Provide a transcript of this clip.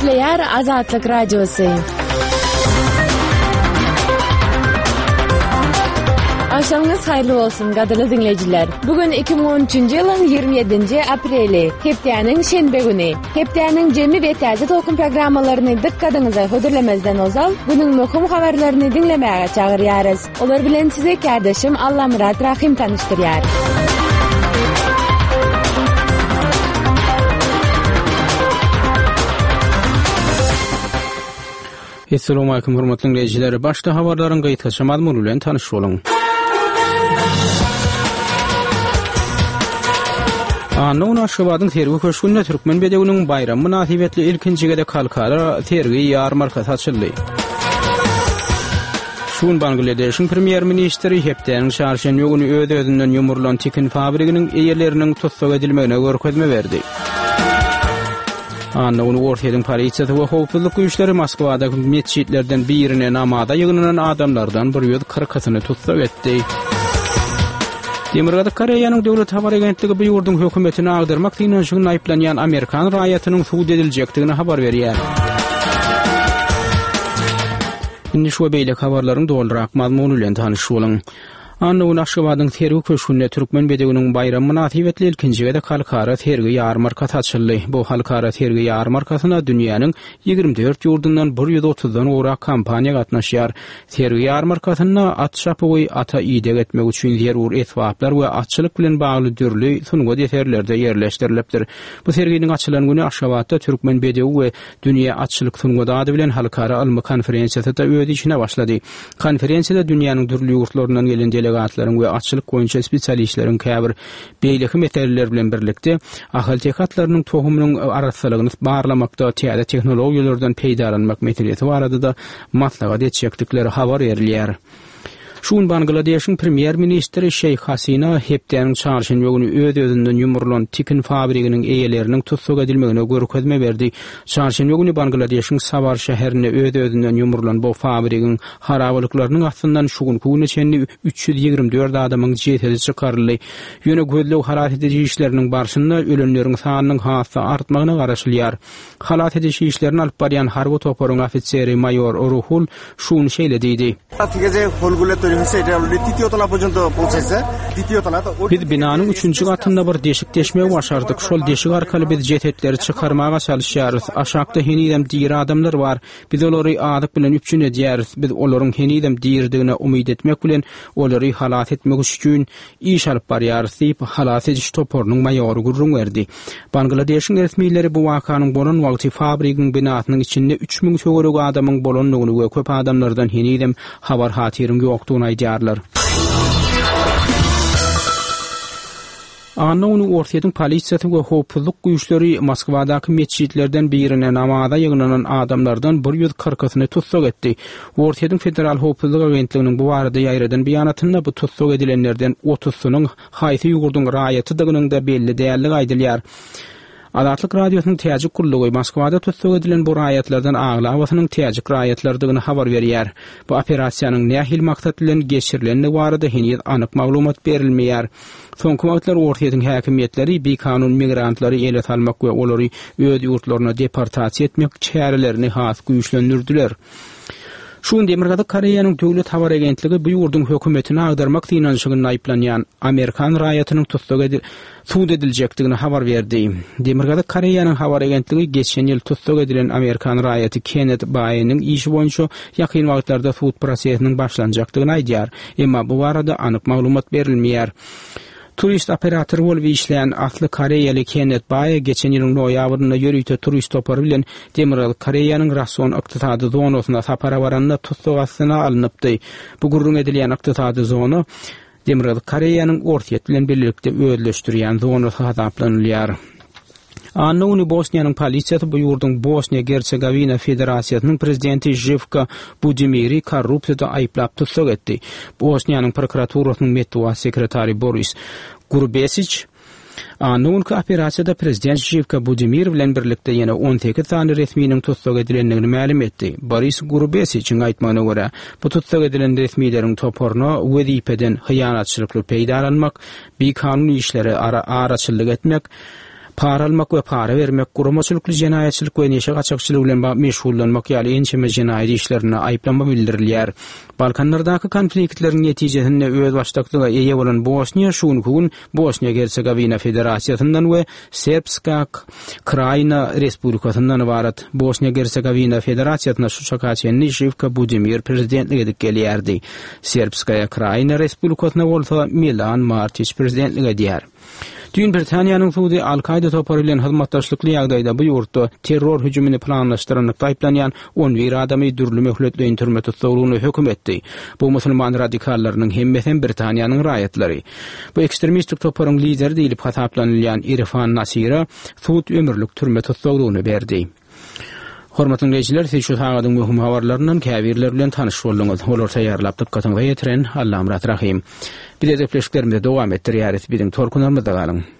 Nurliyar Azatlık Radyosu. Akşamınız hayırlı olsun gadırlı dinleyiciler. Bugün 2013 yılın 27. apreli. Heptiyanın şenbe günü. Heptiyanın cemi ve taze tokum programmalarını dikkatinize hödürlemezden ozal, bunun muhim haberlerini dinlemeye çağırıyarız. Olar bilen size kardeşim Allah Murat Rahim tanıştırıyar. Assalamu alaykum hormatly dinleyijiler. Başta habarlaryň gaýtaşy mazmuny bilen tanyş boluň. Anun Aşgabatyň tergi köşkünde Türkmen bedewiniň bayramy münasibetli ilkinjigede kalkara tergi ýarmarkasy açyldy. Şuň Bangladeşiň premier ministri hepden çarşenbe günü öz-özünden ýumurlan tikin fabriginiň eýerleriniň tutsak edilmegine görkezme berdi. Anun Ortaýyň polisiýasy we howpsuzlyk güýçleri Moskwadaky mesjidlerden birine namada ýygynan adamlardan 140-syny tutsak etdi. Demirgada Koreýanyň döwlet habar agentligi bu ýurdun hökümetini agdyrmak diýen aýplanýan Amerikan raýatynyň suud ediljekdigini habar berýär. Indi şu beýle habarlaryň doldurak mazmuny bilen tanyş boluň. Anun Aşgabatyň tergi köşkünde Türkmen bedewiniň bayramy münasibetli ilkinjigede kalkara tergi ýarmarkasy açyldy. Bu halkara tergi ýarmarkasyna dünýäniň 24 ýurdundan 130dan owrak kampaniýa gatnaşýar. Tergi ýarmarkasyna at şapy ata ýydak etmek üçin ýerur etwaplar we atçylyk bilen bagly dürli sunga deterlerde ýerleşdirilipdir. Bu terginiň açylan güni Aşgabatda Türkmen bedewi we dünýä atçylyk sunga ady bilen halkara almy konferensiýasynda öýdüşine başlady. Konferensiýada dünýäniň dürli ýurtlaryndan gelen delegatlaryň we atçylyk boýunça spesialistleriň käbir beýleki meseleler bilen birlikde ahal tekatlarynyň tohumynyň araslygyny barlamakda täze tehnologiýalardan peýdalanmak meselesi barada da maslahat etjekdikleri habar berilýär. Şuň Bangladeşiň premier ministri Şeyh Hasina hepden çarşenbe günü öz-özünden ýumurlan tikin fabriginiň eýeleriniň tutsak edilmegine görkezme berdi. Çarşenbe günü Bangladeşiň Savar şäherine öz-özünden ýumurlan bu fabrigiň harabalyklarynyň astyndan şu gün içinde 324 adamyň jetedi çykaryldy. Ýöne gözlew halat edici işleriniň barşynda ölenleriň sanynyň hassa artmagyna garaşylýar. Halat edici işlerini alyp barýan harby toparyň ofiseri mayor Ruhul şuny şeýle diýdi. Biz binanyň 3-nji gatynda bir deşik deşmek başardyk. Şol deşik arkaly biz jetetleri çykarmaga çalışýarys. Aşakda henidem diýir adamlar bar. Biz olary adyk bilen üpçün edýäris. Biz olaryň henidem diýirdigine umyt etmek bilen olary halat etmek üçin iş alyp barýarys diýip halat edici toparynyň maýory gurrun berdi. Bangladeşiň resmiýetleri bu wakanyň bolan wagty fabrigiň binasynyň içinde 3000 töwerek adamyň bolanlygyny we köp adamlardan henidem habar hatyryň ýokdugyny aýdýarlar. Anun Ortaýyň polisiýasy we howpsuzlyk güýçleri Moskwadaky mesjidlerden birine namada ýygynan adamlardan 140-syny tutsak etdi. Ortaýyň federal howpsuzlyk agentliginiň bu barada ýaýradan beýanatynda bu tutsak edilenlerden 30-synyň haýsy ýurdun raýatydygynyň da belli däligi aýdylýar. Azatlyk radiosynyň täjik gurlugy Moskwada tutsak edilen bu raýatlardan aglawasynyň täjik raýatlardygyny habar berýär. Bu operasiýanyň nähil maksat bilen geçirilenligi barada henüz anyk maglumat berilmeýär. Soňky wagtlar Ortaýyň häkimetleri bekanun migrantlary ele salmak we olary öz ýurtlaryna deportasiýa etmek çärelerini has güýçlendirdiler. Şuň Demirgada Koreýanyň döwlet habar agentligi bu ýurdun hökümetini agdarmak diýençigini aýplanýan Amerikan raýatynyň tutsak suud ediljekdigini habar berdi. Demirgada Koreýanyň habar agentligi geçen ýyl tutsak edilen Amerikan raýaty Kenneth Baýanyň işi boýunça ýakyn wagtlarda suud prosesiniň başlanjakdygyny aýdýar. Emma bu barada anyk maglumat berilmeýär. Turist operator bolup işleyen asly Koreýaly Kenneth Baý geçen ýylyň noýabrynda ýörükde turist topary bilen Demirgada Koreýanyň rason ykdysady zonasyna sapara baranda tutsak astyna alınıpdy. Bu gurrun edilýän ykdysady zona Demirgada Koreýanyň Ortaýy bilen birlikde özleşdirýän zonasy hasaplanylýar. Anun Bosniýanyň polisiýasy bu ýurdun Bosniýa Herzegovina Federasiýasynyň prezidenti Živka Budimiri korrupsiýada aýplap tutsak etdi. Bosniýanyň prokuraturasynyň medeniýet sekretary Boris Gurbesic Anun operasyada prezident Živka Budimir bilen birlikde ýene 18 sany resmiýiniň tutsak edilendigini ma'lum etdi. Boris Gurbesic'in aýtmagyna görä, bu tutsak edilen resmiýleriň toporuna wezipeden hyýanatçylykly peýdalanmak, bekanun işleri araçylyk etmek, para almak we para bermek, guramaçylykly jenaýatçylyk we neşe gaçakçylyk bilen meşgullanmak ýaly ençeme jenaýat işlerine aýplanma bildirilýär. Balkanlardaky konfliktleriň netijesinde öz başlyklyga eýe bolan Bosniýa şunuň Bosniýa Hersegovina Federasiýasyndan we Serbska Krajina Respublikasyndan ibaret Bosniýa Hersegovina Federasiýasyna Şuşakaçy Nişivka Budimir prezidentlik edip gelýärdi. Serbska Krajina Respublikasyna bolsa Milan Martić prezidentlik edýär. Dün Britaniýanyň Suudi Al-Qaida topary bilen hyzmatdaşlykly ýagdaýda bu ýurtda terror hüjümini planlaşdyran taýplanýan 11 adamy dürli möhletleýin türme tutulgyny hökm etdi. Bu musulman radikallarynyň hemmeten Britaniýanyň raýatlary. Bu ekstremistik toparyň lideri diýilip hataplanylýan Irfan Nasira Suud ömürlük türme tutulgyny berdi. Hormatly dinleýijiler, siz şu hagadyň möhüm habarlarynyň käbirler bilen tanyş bolduňyz. Olar taýýarlap dykkatyňyza ýetiren Allahym rahim. Bir de depleşiklerimize dowam etdirýäris biziň torkunlarymyzda galyň.